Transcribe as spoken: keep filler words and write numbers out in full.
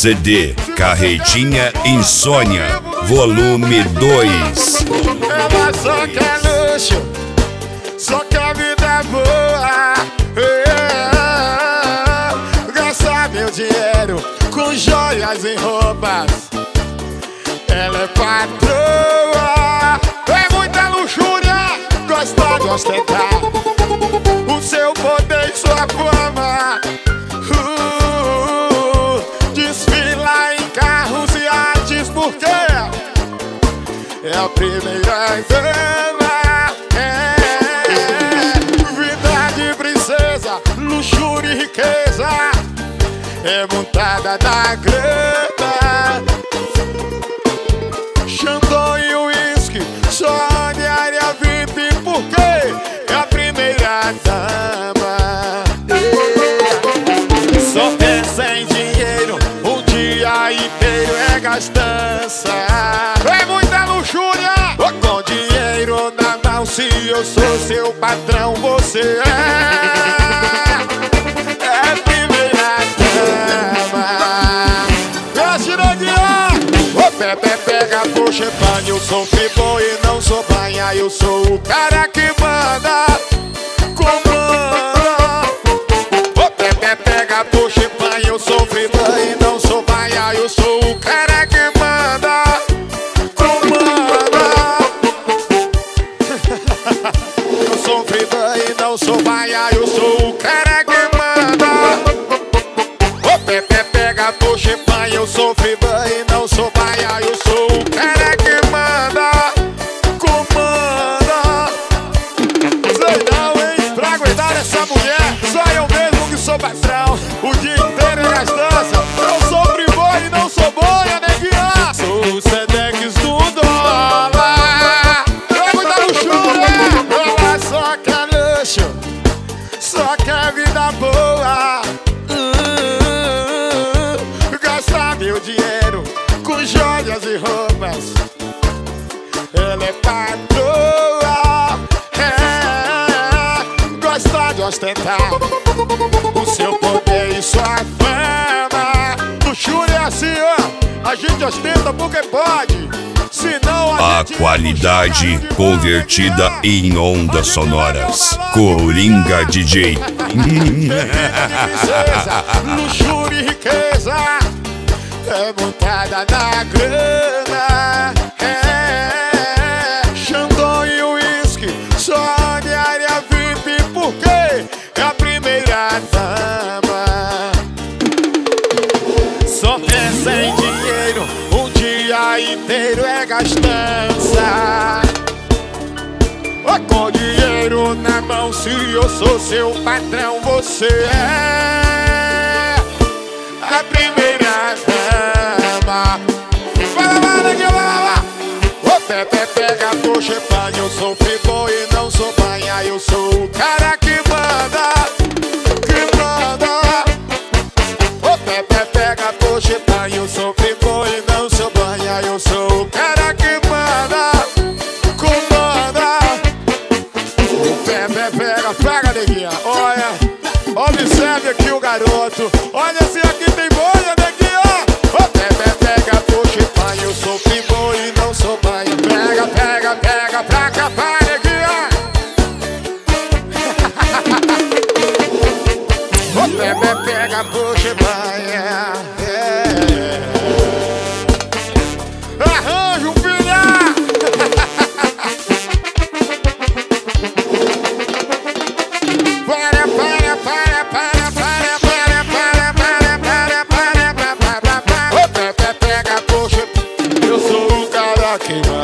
C D Carretinha Insônia, volume dois. Ela só quer luxo, só quer vida boa, é, gastar meu dinheiro com joias e roupas. Ela é patroa, é muita luxúria, gosta de ostentar o seu poder e sua fama. uh, Desfila em carros e artes porque é a primeira dama, é vida de princesa, luxúria e riqueza, é montada da grana. Xandão e uísque, só de área V I P porque é a primeira dama. Só pensa em dinheiro, um dia inteiro é gastança. É muita luxúria, com dinheiro na mão. Se eu sou seu patrão, você é É a primeira dama. Desce neguinha, o Pepe pega por champanhe. Eu sou friboi e não sou banha. Eu sou o cara que manda, comanda. O Pepe pega por champanhe. Eu sou friboi e não sou banha. Eu sou o cara que manda, comanda. Eu sou friboi e não sou banha. Eu sou o cara que manda. O Pepe pega por champanhe. Eu sou friboi e não sou baia. Eu sou o cara que manda, comanda. Sei não, hein? Pra aguentar essa mulher, só eu mesmo que sou patrão. O dia inteiro é gastança. Eu sou friboi e não sou boia, neguinha. Sou o Sedex do dólar. É muita luxúria, ela só quer luxo, só quer vida boa. Meu dinheiro com joias e roupas. Ela é patroa, é, gosta de ostentar o seu poder e sua fama. Luxúria é assim, ó, a gente ostenta porque pode, senão a, a gente qualidade convertida em ondas sonoras. Coringa D J. Luxúria e riqueza, é montada na grana, é Xandão e uísque, só de área V I P porque é a primeira dama. Só pensa em dinheiro, um dia inteiro é gastança. Com dinheiro na mão, se eu sou seu patrão, você é a primeira dama. Vai lá, neguinha, vai lá. O Pepe pega por champanhe. Eu sou friboi e não sou banha. Eu sou o cara que manda, que manda. O Pepe pega por champanhe. Eu sou friboi e não sou banha. Eu sou o cara que manda, comanda. O Pepe pega, pega, neguinha. Olha, observe aqui o garoto. Olha se aqui tem boia, neguinha. O Pepe pega por champanhe. Eu sou friboi e não sou banha. Pega, pega, pega pra capar, neguinha. O Pepe pega por champanhe, é. Arranjo, filha. Para, para, para, para, para, para, para, para, para, para, para, para, para. O Pepe pega por champanhe. Eu sou o cara que